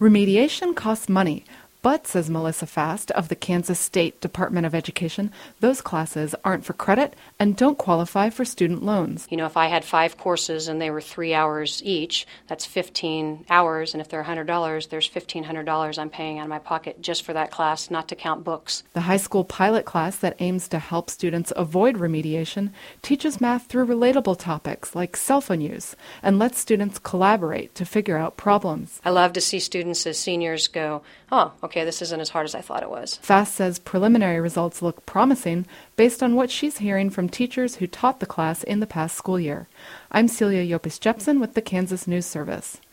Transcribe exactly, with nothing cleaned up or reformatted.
Remediation costs money, but, says Melissa Fast of the Kansas State Department of Education, those classes aren't for credit and don't qualify for student loans. You know, if I had five courses and they were three hours each, that's fifteen hours, and if they're one hundred dollars, there's fifteen hundred dollars I'm paying out of my pocket just for that class, not to count books. The high school pilot class that aims to help students avoid remediation teaches math through relatable topics like cell phone use and lets students collaborate to figure out problems. I love to see students as seniors go, oh, okay. Okay, this isn't as hard as I thought it was. Fast says preliminary results look promising based on what she's hearing from teachers who taught the class in the past school year. I'm Celia Yopis Jepson with the Kansas News Service.